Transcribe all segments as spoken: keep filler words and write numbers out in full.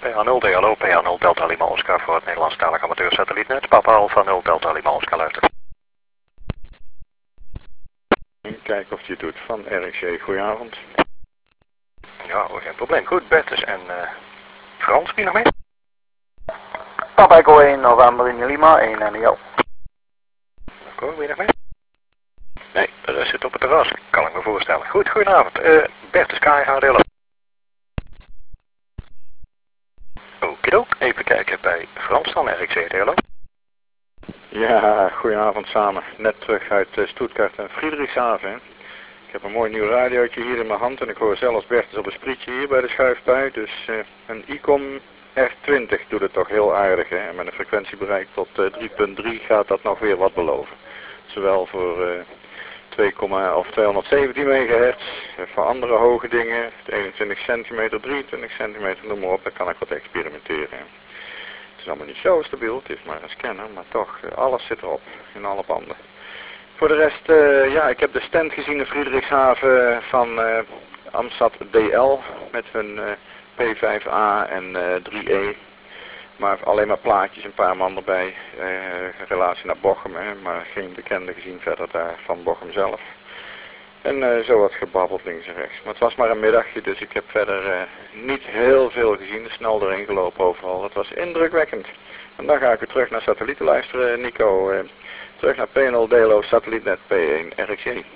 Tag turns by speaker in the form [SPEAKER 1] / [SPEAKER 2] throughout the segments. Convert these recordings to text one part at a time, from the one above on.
[SPEAKER 1] A nul D L O, P A nul Delta Lima Oscar voor het Nederlandstalig amateursatellietnet. Papa Alpha nul Delta Lima Oscar luisteren.
[SPEAKER 2] Kijk of je het doet van R X C. Goedenavond.
[SPEAKER 1] Ja, hoor, geen probleem. Goed, Bertus en uh, Frans, wie nog mee?
[SPEAKER 3] Papa Echo één November in Lima, één en jou.
[SPEAKER 1] Oké, wie nog mee? Nee, dat zit op het terras, kan ik me voorstellen. Goed, goedenavond. Uh, Bertus K H D L O. Oké, even kijken bij Frans dan, R X C D L O.
[SPEAKER 2] Ja, goedenavond samen. Net terug uit uh, Stuttgart en Friedrichshaven. Ik heb een mooi nieuw radiootje hier in mijn hand en ik hoor zelfs Bertus op een sprietje hier bij de schuifpui. Dus uh, een ICOM R twintig doet het toch heel aardig, hè. En met een frequentiebereik tot uh, drie punt drie gaat dat nog weer wat beloven. Zowel voor uh, twee, of tweehonderdzeventien megahertz, uh, voor andere hoge dingen, eenentwintig centimeter, drieëntwintig centimeter, noem maar op, daar kan ik wat experimenteren. Het is allemaal niet zo stabiel, het is maar een scanner, maar toch, uh, alles zit erop, in alle banden. Voor de rest, uh, ja, ik heb de stand gezien in Friedrichshaven van uh, Amsat D L met hun uh, P vijf A en uh, drie E. Maar alleen maar plaatjes, een paar man erbij. Uh, relatie naar Bochum, hè, maar geen bekende gezien verder daar van Bochum zelf. En uh, zo wat gebabbeld links en rechts. Maar het was maar een middagje, dus ik heb verder uh, niet heel veel gezien. Snel doorheen gelopen overal. Het was indrukwekkend. En dan ga ik weer terug naar satellieten luisteren, Nico. Uh, terug naar P nul D L O satellietnet P één R X C.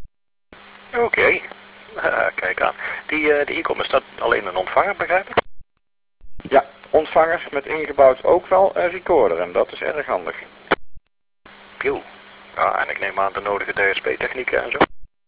[SPEAKER 1] Oké, okay. uh, kijk aan. Die, uh, die ICOM, is dat alleen een ontvanger, begrijp ik?
[SPEAKER 2] Ja, ontvanger met ingebouwd ook wel een recorder en dat is erg handig.
[SPEAKER 1] Pew. Ja, en ik neem aan de nodige D S P technieken en zo.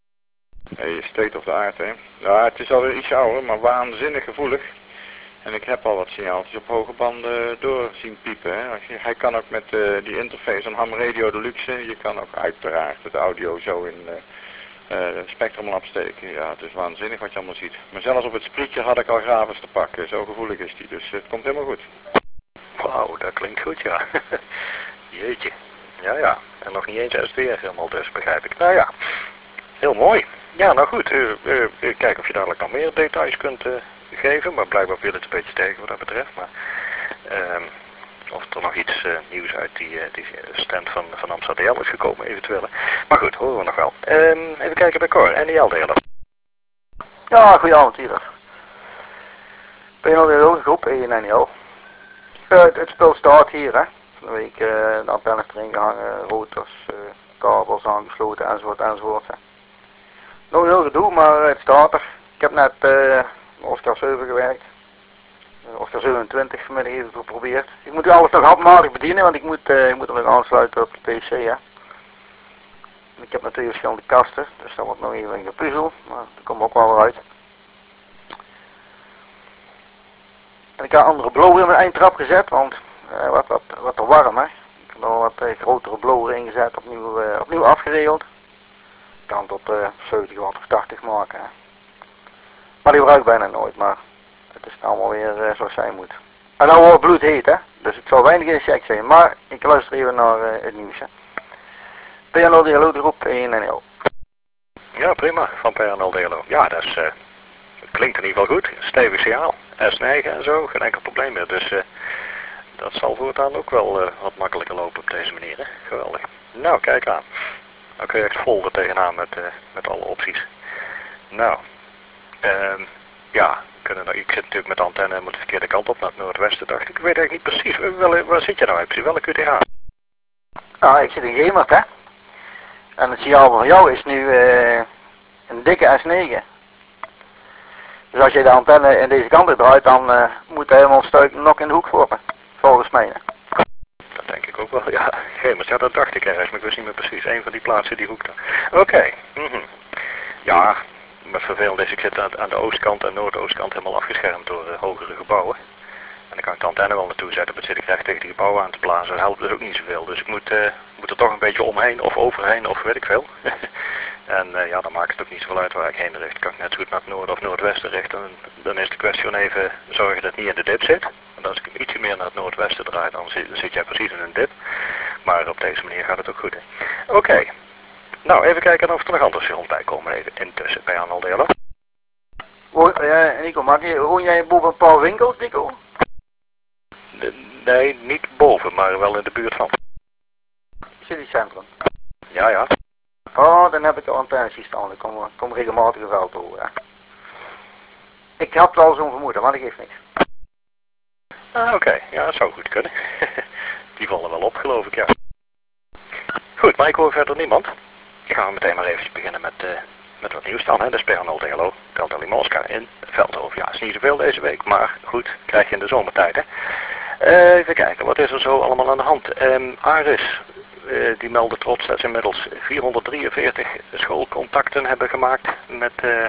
[SPEAKER 2] Hey, state of the art, hè. Ja, het is alweer iets ouder, maar waanzinnig gevoelig. En ik heb al wat signaaltjes op hoge banden door zien piepen, hè. Als je, hij kan ook met uh, die interface, een Ham Radio Deluxe, je kan ook uiteraard het audio zo in uh, uh, spectrum afsteken. Ja, het is waanzinnig wat je allemaal ziet. Maar zelfs op het sprietje had ik al gravers te pakken, zo gevoelig is die, dus het komt helemaal goed.
[SPEAKER 1] Wauw, dat klinkt goed, ja. Jeetje. Ja, ja. En nog niet eens S D R helemaal dus, begrijp ik. Nou ja, heel mooi. Ja, nou goed. Uh, uh, uh, kijk of je dadelijk nog meer details kunt uh, geven. Maar blijkbaar viel het een beetje tegen wat dat betreft. Maar uh, of er nog iets uh, nieuws uit die, uh, die stand van, van Amsterdam is gekomen, eventueel. Maar goed, horen we nog wel. Uh, even kijken bij Cor. N I L delen.
[SPEAKER 3] Ja, goedenavond hier. P nul D L O groep één N I L. Uh, het, het spel staat hier, hè. Van de week uh, de antennes erin gehangen, rotors, uh, kabels aangesloten enzovoort enzovoort. Hè. Nog heel gedoe, maar het staat er. Ik heb net uh, Oscar zeven gewerkt. Uh, Oscar zevenentwintig vanmiddag even geprobeerd. Ik moet alles nog handmatig bedienen, want ik moet, uh, ik moet er nog aansluiten op de P C. Hè. Ik heb nog twee verschillende kasten, dus dat wordt nog even een gepuzzel, maar dat komt ook wel weer uit. En ik heb een andere blower in mijn eindtrap gezet, want uh, wat, wat, wat te warm, hè. Ik heb nog een wat uh, grotere blower ingezet, opnieuw, uh, opnieuw afgeregeld. Ik kan tot uh, zeventig watt of tachtig maken. Hè. Maar die gebruik ik bijna nooit, maar het is allemaal weer uh, zoals zijn moet. En nou wordt het bloedheet, hè, dus het zal weinig in check zijn, maar ik luister even naar uh, het nieuws. Hè. P N L D L O groep één N L.
[SPEAKER 1] Ja, prima, van P N L D L O. Ja, dat is, uh, klinkt in ieder geval goed. Stevig signaal. S negen en zo, geen enkel probleem meer. Dus uh, dat zal voortaan ook wel uh, wat makkelijker lopen op deze manier. Hè? Geweldig. Nou, kijk aan. Dan kun je echt vol er tegenaan met, uh, met alle opties. Nou, uh, ja, kunnen, ik zit natuurlijk met de antenne met de verkeerde kant op naar het noordwesten, dacht ik. Ik weet eigenlijk niet precies, waar, waar zit je nou precies? Welke Q T H?
[SPEAKER 3] Nou, ik zit in Gemert, hè. En het signaal van jou is nu uh, een dikke S negen. Dus als je de antenne in deze kant draait, dan uh, moet hij helemaal stuik nog in de hoek voor me. Volgens mij. Hè.
[SPEAKER 1] Dat denk ik ook wel, ja. Gemert, ja, dat dacht ik ergens, maar ik wist niet meer precies. Een van die plaatsen, die hoek dan. Oké. Okay. Mm-hmm. Ja, maar vervelend is, ik zit aan, aan de oostkant en noordoostkant helemaal afgeschermd door uh, hogere gebouwen. En dan kan ik de antenne wel naartoe zetten, maar dan zit ik recht tegen die gebouwen aan te blazen. Dat helpt dus ook niet zoveel. Dus ik moet, uh, moet er toch een beetje omheen of overheen of weet ik veel. En uh, ja, dan maakt het ook niet zoveel uit waar ik heen richt. Kan ik net zo goed naar het noorden of noordwesten richten. Dan, dan is de kwestie van even zorgen dat het niet in de dip zit. Want als ik hem ietsje meer naar het noordwesten draai, dan zit, dan zit jij precies in een dip. Maar op deze manier gaat het ook goed. Oké. Okay. Nou, even kijken of er nog andere rond bij komen even intussen bij Arnold Delo.
[SPEAKER 3] Oh, uh, Nico, maak je, woon jij boven een paar winkels, Nico?
[SPEAKER 1] Nee, niet boven, maar wel in de buurt van.
[SPEAKER 3] City Centrum.
[SPEAKER 1] Ja, ja.
[SPEAKER 3] Oh, dan heb ik de antennes hier staan. Ik kom, kom regelmatig een veld over. Hè. Ik had wel zo'n vermoeden, maar dat geeft niks.
[SPEAKER 1] Ah, oké. Okay. Ja, dat zou goed kunnen. Die vallen wel op, geloof ik, ja. Goed, maar ik hoor verder niemand. Ik ga meteen maar even beginnen met, uh, met wat nieuws dan. Hè. De S P H nul Delta Delta Lima Oscar in Veldhoven. Ja, is niet zoveel deze week, maar goed, krijg je in de zomertijd, hè. Uh, even kijken, wat is er zo allemaal aan de hand? Um, Aris, uh, die meldde trots dat ze inmiddels vierhonderddrieënveertig schoolcontacten hebben gemaakt met uh, uh,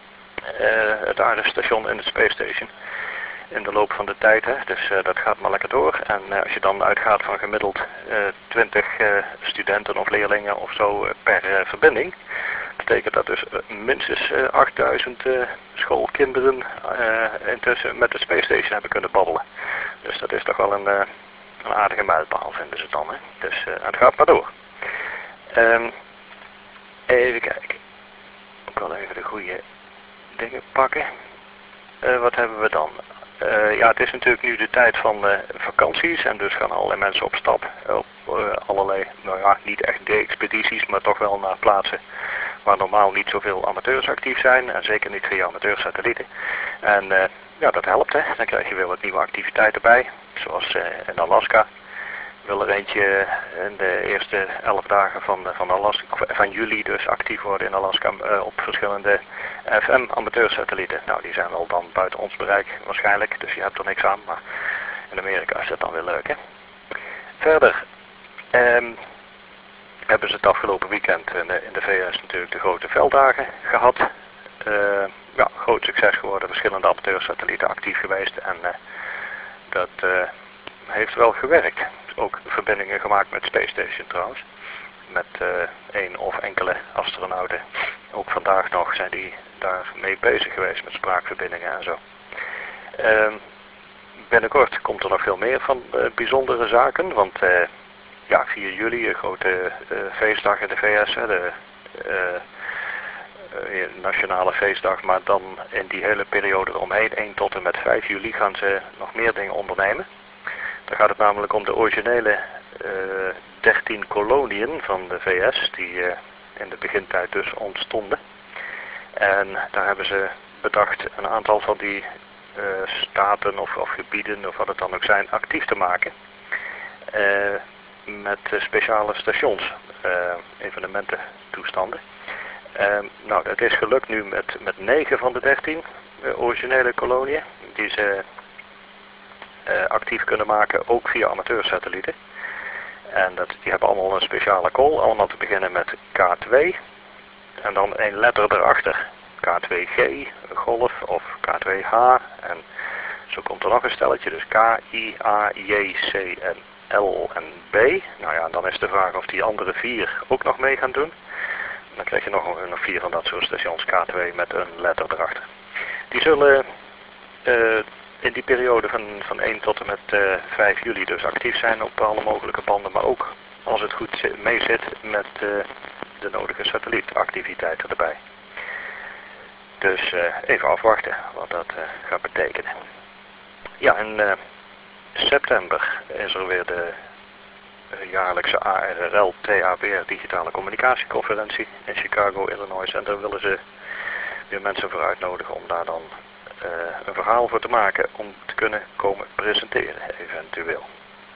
[SPEAKER 1] het Aris station en het Space Station. In de loop van de tijd, hè. Dus uh, dat gaat maar lekker door. En uh, als je dan uitgaat van gemiddeld uh, twintig uh, studenten of leerlingen of zo uh, per uh, verbinding, betekent dat dus uh, minstens uh, achtduizend uh, schoolkinderen uh, intussen met de Space Station hebben kunnen babbelen. Dus dat is toch wel een, uh, een aardige mijlpaal, vinden ze dan, hè. Dus uh, het gaat maar door. Um, even kijken. Ik wil even de goede dingen pakken. Uh, wat hebben we dan? Uh, ja, het is natuurlijk nu de tijd van uh, vakanties en dus gaan allerlei mensen op stap op uh, allerlei, nou ja, niet echt de-expedities, maar toch wel naar plaatsen waar normaal niet zoveel amateurs actief zijn en zeker niet via amateursatellieten. En uh, ja, dat helpt, hè. Dan krijg je weer wat nieuwe activiteiten bij, zoals uh, in Alaska. Wil er eentje in de eerste elf dagen van, van, Alaska, van juli dus actief worden in Alaska uh, op verschillende F M amateursatellieten. Nou, die zijn wel dan buiten ons bereik waarschijnlijk, dus je hebt er niks aan, maar in Amerika is dat dan weer leuk, hè. Verder um, hebben ze het afgelopen weekend in de, in de V S natuurlijk de grote velddagen gehad. Uh, ja, groot succes geworden, verschillende amateursatellieten actief geweest en uh, dat uh, heeft wel gewerkt. Ook verbindingen gemaakt met Space Station trouwens. Met uh, één of enkele astronauten. Ook vandaag nog zijn die daar mee bezig geweest met spraakverbindingen en zo. Uh, binnenkort komt er nog veel meer van uh, bijzondere zaken. Want uh, ja, vier juli, een grote uh, feestdag in de V S. Hè, de uh, uh, nationale feestdag. Maar dan in die hele periode eromheen, één tot en met vijf juli, gaan ze nog meer dingen ondernemen. Dan gaat het namelijk om de originele uh, dertien koloniën van de V S, die uh, in de begintijd dus ontstonden. En daar hebben ze bedacht een aantal van die uh, staten of, of gebieden, of wat het dan ook zijn, actief te maken. Uh, met uh, speciale stations, uh, evenemententoestanden. Uh, nou, dat is gelukt nu met, met negen van de dertien uh, originele koloniën, die ze Uh, actief kunnen maken, ook via amateursatellieten. En dat, die hebben allemaal een speciale call, allemaal te beginnen met K twee. En dan een letter erachter, K twee G, golf, of K twee H. En zo komt er nog een stelletje, dus K, I, A, J, C en L en B. Nou ja, dan is de vraag of die andere vier ook nog mee gaan doen. Dan krijg je nog, nog vier van dat soort stations K twee met een letter erachter. Die zullen Uh, in die periode van, van één tot en met uh, vijf juli dus actief zijn op alle mogelijke banden, maar ook als het goed mee zit met uh, de nodige satellietactiviteiten erbij. Dus uh, even afwachten wat dat uh, gaat betekenen. Ja, in uh, september is er weer de uh, jaarlijkse A R R L T A B R Digitale Communicatieconferentie in Chicago, Illinois. En daar willen ze weer mensen voor uitnodigen om daar dan Uh, een verhaal voor te maken om te kunnen komen presenteren, eventueel.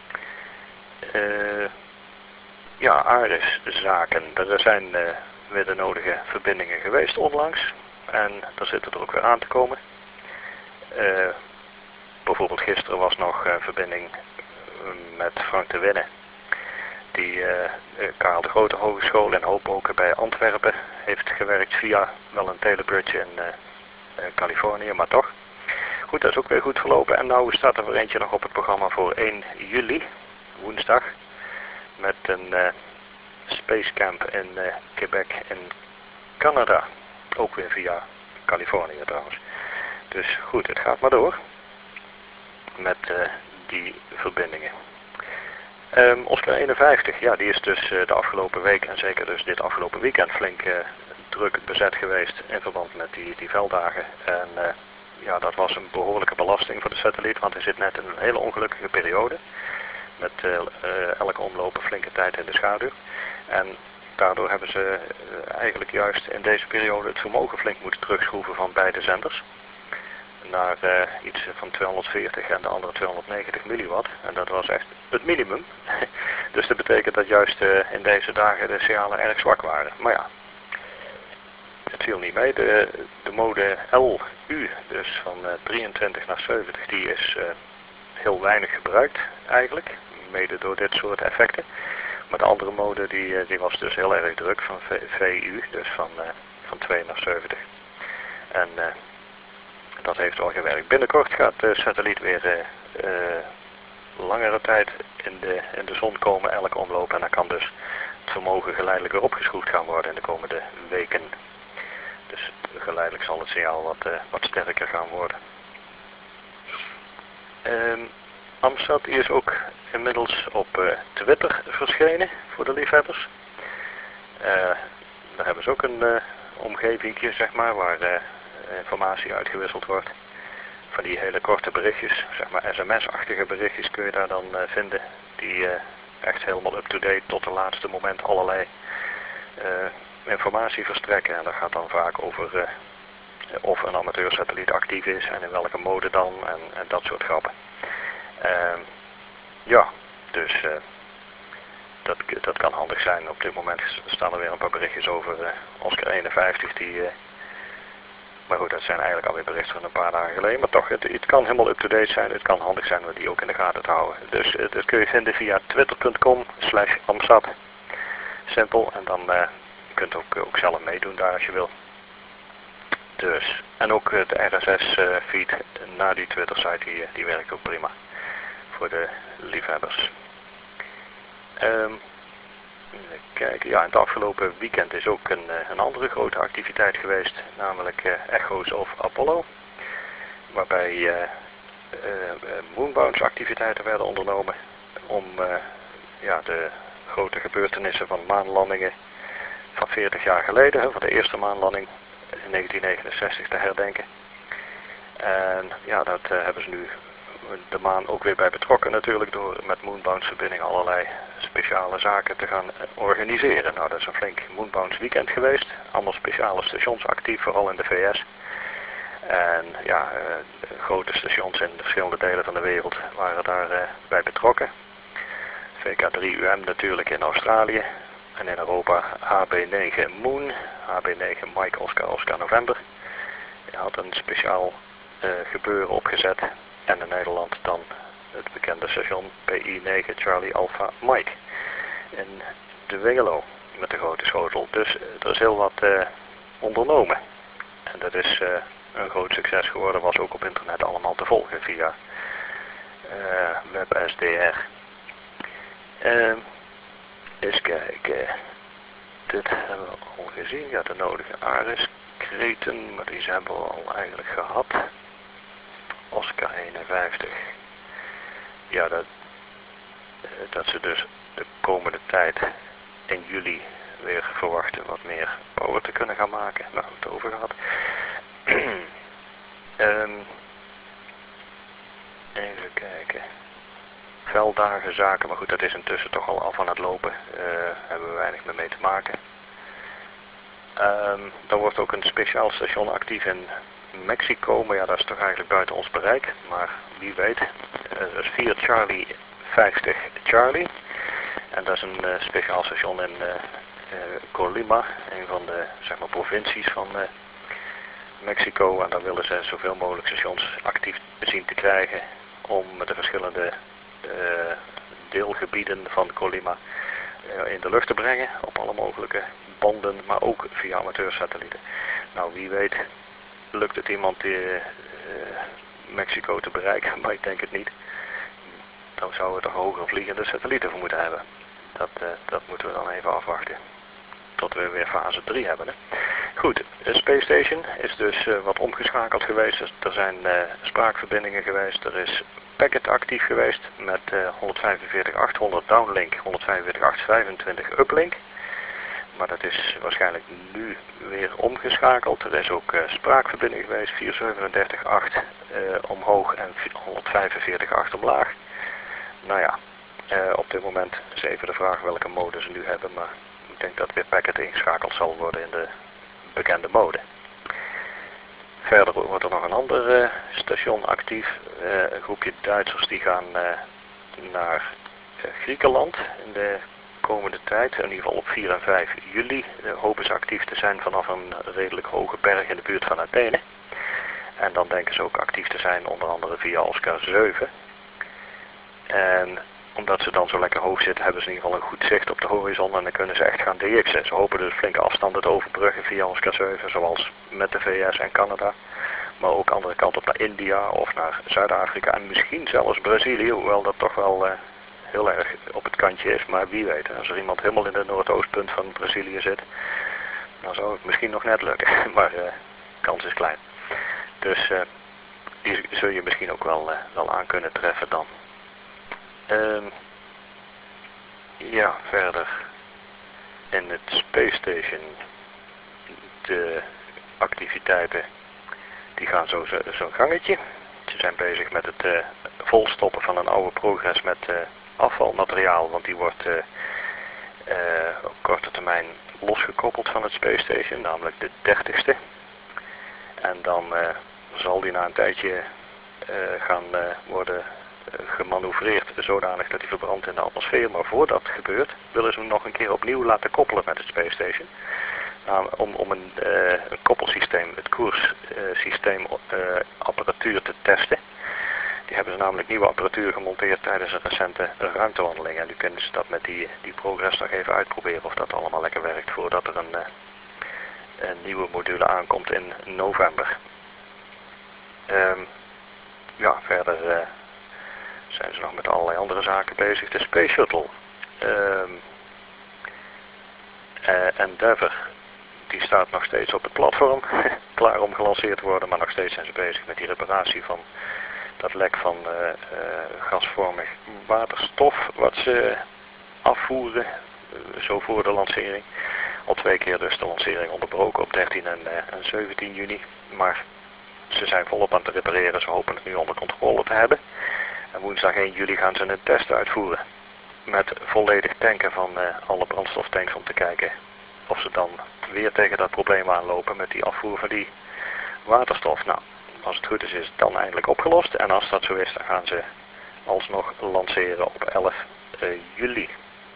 [SPEAKER 1] Uh, ja, Aris zaken. Er zijn uh, weer de nodige verbindingen geweest onlangs. En daar zitten er ook weer aan te komen. Uh, bijvoorbeeld gisteren was nog een verbinding met Frank de Winne. Die uh, Karel de Grote Hogeschool in Hoboken bij Antwerpen heeft gewerkt via wel een telebridge in uh, Californië, maar toch. Goed, dat is ook weer goed verlopen. En nou staat er weer eentje nog op het programma voor één juli, woensdag. Met een uh, Space Camp in uh, Quebec in Canada. Ook weer via Californië trouwens. Dus goed, het gaat maar door. Met uh, die verbindingen. Um, Oscar eenenvijftig, ja, die is dus uh, de afgelopen week en zeker dus dit afgelopen weekend flink uh, druk bezet geweest in verband met die, die velddagen. En uh, ja, dat was een behoorlijke belasting voor de satelliet, want hij zit net in een hele ongelukkige periode. Met uh, uh, elke omloop een flinke tijd in de schaduw. En daardoor hebben ze uh, eigenlijk juist in deze periode het vermogen flink moeten terugschroeven van beide zenders. Naar uh, iets van tweehonderdveertig en de andere tweehonderdnegentig milliwatt. En dat was echt het minimum. Dus dat betekent dat juist uh, in deze dagen de signalen erg zwak waren. Maar ja, het viel niet mee. De, de mode L U, dus van uh, drieëntwintig naar zeventig, die is uh, heel weinig gebruikt eigenlijk. Mede door dit soort effecten. Maar de andere mode die, uh, die was dus heel erg druk van V U, dus van, uh, van twee naar zeventig. En uh, dat heeft wel gewerkt. Binnenkort gaat de satelliet weer uh, uh, langere tijd in de, in de zon komen, elke omloop. En dan kan dus het vermogen geleidelijk weer opgeschroefd gaan worden in de komende weken. Dus geleidelijk zal het signaal wat, uh, wat sterker gaan worden. Um, Amsat is ook inmiddels op uh, Twitter verschenen voor de liefhebbers. Uh, daar hebben ze ook een uh, omgevingje, zeg maar, waar uh, informatie uitgewisseld wordt. Van die hele korte berichtjes, zeg maar sms-achtige berichtjes kun je daar dan uh, vinden. Die uh, echt helemaal up-to-date tot het laatste moment allerlei uh, informatie verstrekken. En dat gaat dan vaak over uh, of een amateursatelliet actief is en in welke mode dan en, en dat soort grappen. Uh, ja, dus uh, dat, dat kan handig zijn. Op dit moment staan er weer een paar berichtjes over uh, Oscar eenenvijftig die... Uh, maar goed, dat zijn eigenlijk alweer berichten van een paar dagen geleden. Maar toch, het, het kan helemaal up-to-date zijn. Het kan handig zijn om die ook in de gaten te houden. Dus uh, dat kun je vinden via twitter punt com slash amsat. Simpel. En dan uh, je kunt ook, ook zelf meedoen daar als je wil. Dus. En ook uh, de R S S uh, feed naar die Twitter site, die, die werkt ook prima. Voor de liefhebbers. Um, even kijken. Ja, in het afgelopen weekend is ook een, een andere grote activiteit geweest. Namelijk uh, Echoes of Apollo. Waarbij uh, uh, moonbounce activiteiten werden ondernomen. Om uh, ja, de grote gebeurtenissen van maanlandingen van veertig jaar geleden. Hè, van de eerste maanlanding in negentien negenenzestig te herdenken. En ja, dat uh, hebben ze nu de maan ook weer bij betrokken natuurlijk, door met moonbounce verbinding allerlei speciale zaken te gaan organiseren. Nou, dat is een flink moonbounce weekend geweest. Allemaal speciale stations actief, vooral in de V S. En ja, uh, grote stations in verschillende delen van de wereld waren daar uh, bij betrokken. V K drie U M natuurlijk in Australië. En in Europa H B negen Moon, H B negen Mike Oscar Oscar November. Die had een speciaal uh, gebeuren opgezet. En in Nederland dan het bekende station P I negen Charlie Alpha Mike in de Wingelo met de grote schotel. Dus er is heel wat uh, ondernomen. En dat is uh, een groot succes geworden, was ook op internet allemaal te volgen via uh, WebSDR. Uh, eens kijken. Dit hebben we al gezien. Ja, de nodige Ares-kreten, maar die hebben we al eigenlijk gehad. Oscar eenenvijftig. Ja, dat, dat ze dus de komende tijd in juli weer verwachten wat meer power te kunnen gaan maken. Nou, we het over gehad. um, even kijken. Velddagen, zaken, maar goed, dat is intussen toch al af aan het lopen. Uh, hebben we weinig meer mee te maken. Um, dan wordt ook een speciaal station actief in Mexico, maar ja, dat is toch eigenlijk buiten ons bereik. Maar wie weet, uh, dat is vier Charlie vijftig Charlie. En dat is een uh, speciaal station in uh, uh, Colima, een van de zeg maar, provincies van uh, Mexico. En daar willen ze zoveel mogelijk stations actief zien te krijgen om de verschillende uh, deelgebieden van Colima uh, in de lucht te brengen. Op alle mogelijke banden, maar ook via amateursatellieten. Nou, wie weet lukt het iemand uh, uh, Mexico te bereiken, maar ik denk het niet. Dan zouden we toch hoger vliegende satellieten voor moeten hebben. Dat, uh, dat moeten we dan even afwachten. Tot we weer fase drie hebben. Hè. Goed, de Space Station is dus uh, wat omgeschakeld geweest. Dus er zijn uh, spraakverbindingen geweest. Er is packet actief geweest met uh, honderdvijfenveertig achthonderd downlink, honderdvijfenveertig achthonderdvijfentwintig uplink. maar dat is waarschijnlijk nu weer omgeschakeld. Er is ook uh, spraakverbinding geweest, vierhonderdzevenendertig komma acht uh, omhoog en honderdvijfenveertig komma acht omlaag. Nou ja, uh, op dit moment is even de vraag welke mode ze nu hebben, maar ik denk dat weer packet ingeschakeld zal worden in de bekende mode. Verder wordt er nog een ander uh, station actief. Uh, een groepje Duitsers die gaan uh, naar uh, Griekenland in de komende tijd. In ieder geval op vier en vijf juli uh, hopen ze actief te zijn vanaf een redelijk hoge berg in de buurt van Athene. En dan denken ze ook actief te zijn onder andere via Oscar zeven. En omdat ze dan zo lekker hoog zitten hebben ze in ieder geval een goed zicht op de horizon en dan kunnen ze echt gaan D X'en. Ze hopen dus flinke afstanden te overbruggen via Oscar zeven, zoals met de V S en Canada. Maar ook andere kant op naar India of naar Zuid-Afrika en misschien zelfs Brazilië, hoewel dat toch wel uh, heel erg op het kantje is. Maar wie weet, als er iemand helemaal in de noordoostpunt van Brazilië zit, dan zou het misschien nog net lukken. Maar de uh, kans is klein. Dus uh, die zul je misschien ook wel, uh, wel aan kunnen treffen dan. Um, ja, verder in het Space Station, de activiteiten, die gaan zo zo'n zo gangetje. Ze zijn bezig met het uh, volstoppen van een oude progress met uh, afvalmateriaal, want die wordt uh, uh, op korte termijn losgekoppeld van het Space Station, namelijk de dertigste. En dan uh, zal die na een tijdje uh, gaan uh, worden gemanoeuvreerd zodanig dat hij verbrandt in de atmosfeer. Maar voordat het gebeurt willen ze hem nog een keer opnieuw laten koppelen met het Space Station. Nou, om, om een, uh, een koppelsysteem, het koerssysteem uh, uh, apparatuur te testen. Die hebben ze namelijk nieuwe apparatuur gemonteerd tijdens een recente ruimtewandeling. En nu kunnen ze dat met die, die progress nog even uitproberen of dat allemaal lekker werkt voordat er een, uh, een nieuwe module aankomt in november. Um, ja, verder uh, zijn ze nog met allerlei andere zaken bezig. De Space Shuttle um, uh, Endeavour, die staat nog steeds op het platform, klaar om gelanceerd te worden, maar nog steeds zijn ze bezig met die reparatie van dat lek van uh, uh, gasvormig waterstof wat ze afvoeren, uh, zo voor de lancering. Al twee keer dus de lancering onderbroken op dertien en, uh, en zeventien juni, maar ze zijn volop aan het repareren, ze hopen het nu onder controle te hebben. En woensdag één juli gaan ze een test uitvoeren met volledig tanken van uh, alle brandstoftanks om te kijken of ze dan weer tegen dat probleem aanlopen met die afvoer van die waterstof. Nou, als het goed is, is het dan eindelijk opgelost. En als dat zo is, dan gaan ze alsnog lanceren op elf juli.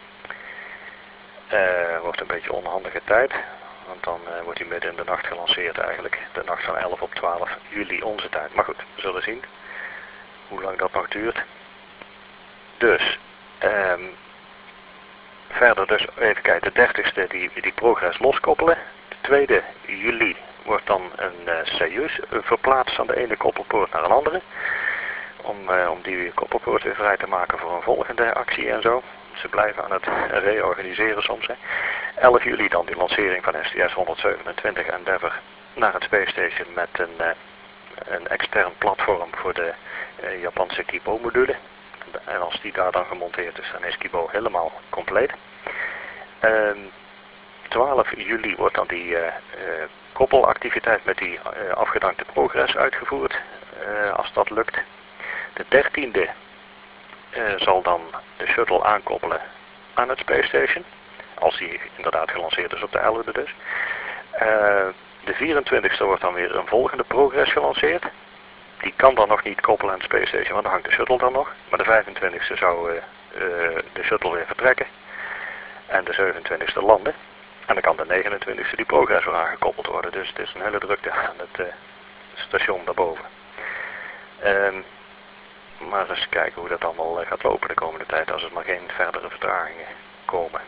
[SPEAKER 1] Uh, wordt een beetje een onhandige tijd, want dan uh, wordt hij midden in de nacht gelanceerd eigenlijk. De nacht van elf op twaalf juli onze tijd. Maar goed, we zullen zien hoe lang dat nog duurt. Dus, um, verder dus, even kijken, de dertigste die, die progress loskoppelen. De tweede juli wordt dan een uh, Soyuz verplaatst van de ene koppelpoort naar een andere. Om, uh, om die koppelpoort weer vrij te maken voor een volgende actie en zo. Ze blijven aan het reorganiseren soms. Hè. elf juli dan die lancering van S T S honderdzevenentwintig Endeavour naar het Space Station met een, uh, een extern platform voor de uh, Japanse Kibo module. En als die daar dan gemonteerd is, dan is Kibo helemaal compleet. Uh, twaalf juli wordt dan die uh, uh, koppelactiviteit met die uh, afgedankte progress uitgevoerd, uh, als dat lukt. De dertiende uh, zal dan de shuttle aankoppelen aan het Space Station, als die inderdaad gelanceerd is op de elfde dus. Uh, de vierentwintigste wordt dan weer een volgende progress gelanceerd. Die kan dan nog niet koppelen aan het Space Station, want dan hangt de shuttle dan nog. Maar de vijfentwintigste zou uh, uh, de shuttle weer vertrekken en de zevenentwintigste landen. En dan kan de negenentwintigste die progress weer aangekoppeld worden. Dus het is een hele drukte aan het uh, station daarboven. Um, maar eens kijken hoe dat allemaal uh, gaat lopen de komende tijd, als er maar geen verdere vertragingen komen.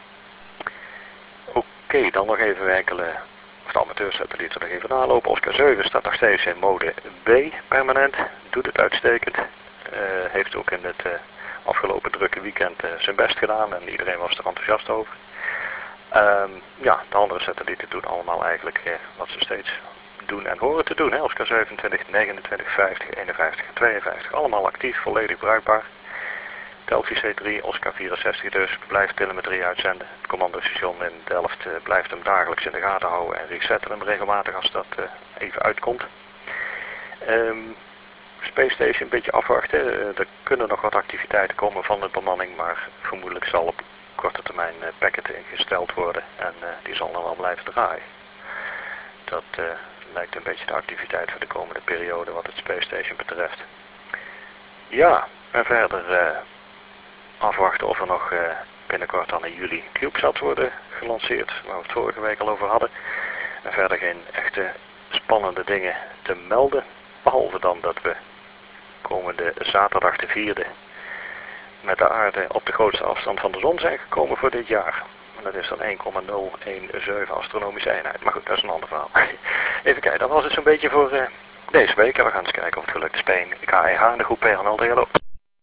[SPEAKER 1] Oké, okay, dan nog even enkele, of de amateursatellieten nog even nalopen. Oscar zeven staat nog steeds in mode B permanent, doet het uitstekend. Uh, heeft ook in het uh, afgelopen drukke weekend uh, zijn best gedaan en iedereen was er enthousiast over. Um, ja, de andere satellieten doen allemaal eigenlijk uh, wat ze steeds doen en horen te doen. Hè? Oscar zevenentwintig, negenentwintig, vijftig, eenenvijftig en tweeënvijftig. Allemaal actief, volledig bruikbaar. Delphi C drie, Oscar vierenzestig dus, blijft telemetrie uitzenden. Het commandostation in Delft uh, blijft hem dagelijks in de gaten houden en resetten hem regelmatig als dat uh, even uitkomt. Um, Space Station een beetje afwachten. Uh, er kunnen nog wat activiteiten komen van de bemanning, maar vermoedelijk zal op korte termijn uh, packet ingesteld worden en uh, die zal dan wel blijven draaien. Dat uh, lijkt een beetje de activiteit voor de komende periode wat het Space Station betreft. Ja, en verder uh, afwachten of er nog uh, binnenkort dan in juli CubeSats worden gelanceerd, waar we het vorige week al over hadden. En verder geen echte spannende dingen te melden, behalve dan dat we komende zaterdag de vierde met de aarde op de grootste afstand van de zon zijn gekomen voor dit jaar. En dat is dan één komma nul een zeven astronomische eenheid. Maar goed, dat is een ander verhaal. Even kijken, dat was het zo'n beetje voor uh, deze week. En we gaan eens kijken of het gelukt is bij K E H en de groep P H N L D L O.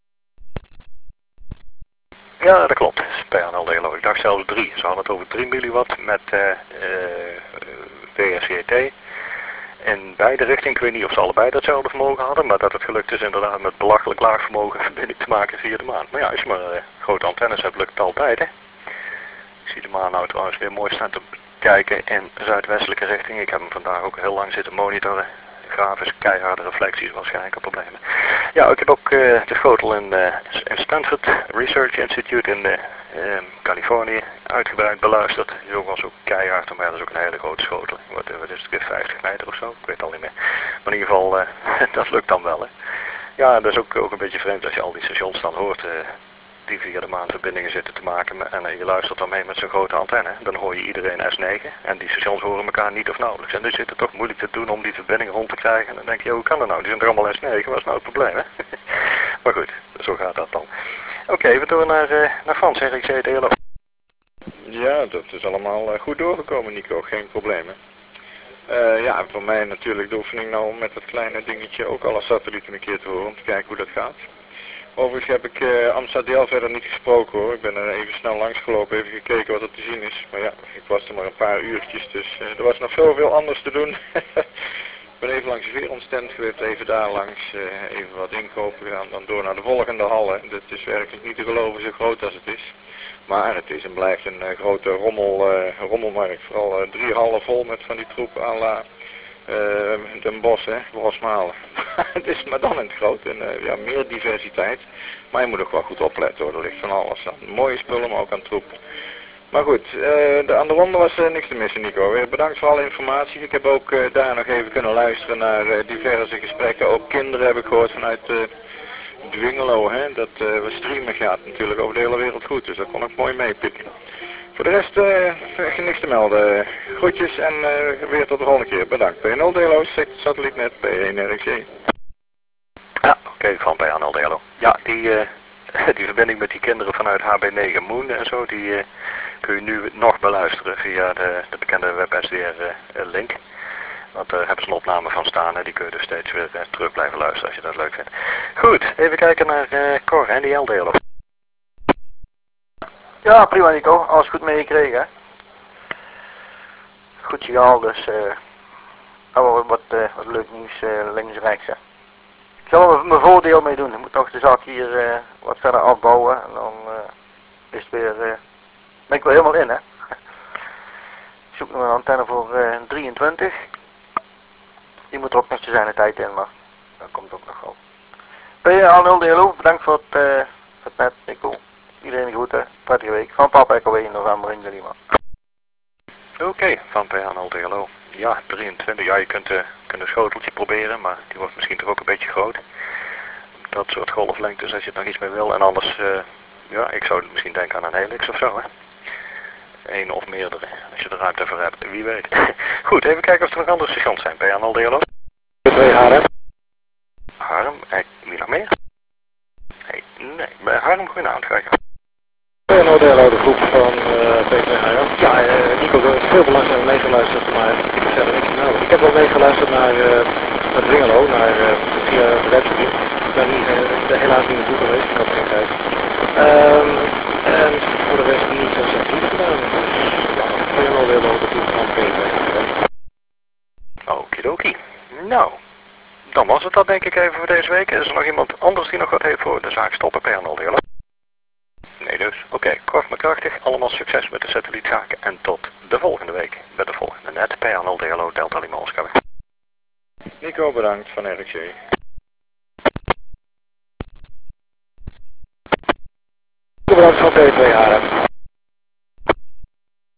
[SPEAKER 1] Ja, dat klopt. P H N L D L O. Ik dacht zelfs drie. Ze hadden het over drie milliwatt met uh, uh, W S J T. In beide richtingen, ik weet niet of ze allebei datzelfde vermogen hadden, maar dat het gelukt is inderdaad met belachelijk laag vermogen verbinding te maken via de maan. Maar ja, als je maar uh, grote antennes hebt, lukt het altijd, hè. Ik zie de maan nou trouwens weer mooi staan te kijken in zuidwestelijke richting. Ik heb hem vandaag ook heel lang zitten monitoren. Grafisch keiharde reflecties, waarschijnlijk een probleem. Ja, ik heb ook uh, de schotel in, uh, in Stanford Research Institute in uh, uh, Californië uitgebreid beluisterd. Die ook was ook keihard, maar dat is ook een hele grote schotel. Wat, wat is het, vijftig meter of zo? Ik weet het al niet meer. Maar in ieder geval, uh, dat lukt dan wel, hè. Ja, dat is ook, ook een beetje vreemd als je al die stations dan hoort. Uh, die via de maan verbindingen zitten te maken en je luistert dan mee met zo'n grote antenne, dan hoor je iedereen S negen en die stations horen elkaar niet of nauwelijks. En dus zit het toch moeilijk te doen om die verbindingen rond te krijgen en dan denk je, hoe kan dat nou? Die zijn er allemaal S negen, wat is nou het probleem, hè? Maar goed, zo gaat dat dan. Oké, okay, even door naar, uh, naar Frans, R X C D L O.
[SPEAKER 2] Ja, dat is allemaal uh, goed doorgekomen, Nico, geen problemen. Uh, ja, voor mij natuurlijk de oefening nou om met dat kleine dingetje ook alle satellieten een keer te horen om te kijken hoe dat gaat. Overigens heb ik uh, Amsterdam verder niet gesproken hoor. Ik ben er even snel langs gelopen, even gekeken wat er te zien is. Maar ja, ik was er maar een paar uurtjes, dus uh, er was nog zoveel anders te doen. Ik ben even langs de Veronstand geweest, even daar langs, uh, even wat inkopen gedaan, dan door naar de volgende hal. Hè. Dat is werkelijk niet te geloven zo groot als het is. Maar het is en blijft een uh, grote rommel, uh, rommelmarkt. Vooral uh, drie hallen vol met van die troepen à la uh, Den Bosch, hè, Rosmalen. Het is maar dan in het groot en uh, ja, meer diversiteit. Maar je moet ook wel goed opletten hoor, er ligt van alles aan. Mooie spullen, maar ook aan troep. Maar goed, uh, de, aan de ronde was uh, niks te missen, Nico. Weer bedankt voor alle informatie. Ik heb ook uh, daar nog even kunnen luisteren naar uh, diverse gesprekken. Ook kinderen heb ik gehoord vanuit uh, Dwingelo, hè. Dat uh, we streamen gaat natuurlijk over de hele wereld goed. Dus dat kon ik mooi meepikken. Voor de rest uh, niks te melden. Groetjes en uh, weer tot de volgende keer. Bedankt. P H N L D L O, satellietnet, P één R X C.
[SPEAKER 1] Ja, oké, okay, van P H N L D L O. Ja, die, uh, die verbinding met die kinderen vanuit H B negen Moon en zo, die uh, kun je nu nog beluisteren via de, de bekende WebSDR uh, link. Want daar hebben ze een opname van staan en die kun je dus steeds weer uh, terug blijven luisteren als je dat leuk vindt. Goed, even kijken naar uh, Cor en die L D L O.
[SPEAKER 3] Ja, prima Nico, alles goed meegekregen. Goed signaal, dus uh, wat, wat, uh, wat leuk nieuws uh, links en rechts. Hè. Ik zal er mijn voordeel mee doen. Ik moet nog de zak hier uh, wat verder afbouwen en dan uh, is het weer, uh, ben ik wel helemaal in hè. Ik zoek nog een antenne voor uh, drieëntwintig. Die moet er ook nog te zijn de tijd in, maar dat komt ook nog wel. P H N L D L O, bedankt voor het, uh, voor het net Nico. Iedereen de groeten, prettige week. Van Papa Echo in november in Lima.
[SPEAKER 1] Oké, okay, van P H N L D L O. Ja, drieëntwintig. Ja, je kunt, uh, kunt een schoteltje proberen, maar die wordt misschien toch ook een beetje groot. Dat soort golflengtes als je het nog iets mee wil. En anders, uh, ja, ik zou misschien denken aan een helix of zo, hè. Eén of meerdere, als je er ruimte voor hebt. Wie weet. Goed, even kijken of er nog andere stations zijn. P H N L D L O.
[SPEAKER 2] twee Harem.
[SPEAKER 1] Harem, eh, wie nog meer? Nee, nee, bij Harem, goedenavond, ga ik.
[SPEAKER 2] P H N L D L O, de groep van uh, P twee Harem. Ja, uh, Nico, ik heb heel belangstelling meegeluisterd, maar ik heb verder niks te melden. Ik heb wel meegeluisterd naar, uh, naar Dwingelo, naar uh, via de webstream. Ik ben niet, uh, helaas niet naartoe geweest, ik had geen tijd. Um, en voor de rest niet zo actief gedaan. Ja, P H N L D L O, de groep van P twee Harem.
[SPEAKER 1] Okidoki. Nou, dan was het dat denk ik even voor deze week. Is er nog iemand anders die nog wat heeft voor de zaak stoppen, P H N L D L O? dus. Oké, kort maar krachtig. Allemaal succes met de satellietzaken. En tot de volgende week. Bij de volgende net. P A nul D L O Delta Lima Oscar.
[SPEAKER 2] Nico, bedankt van R X C.
[SPEAKER 3] Bedankt van P twee H R M.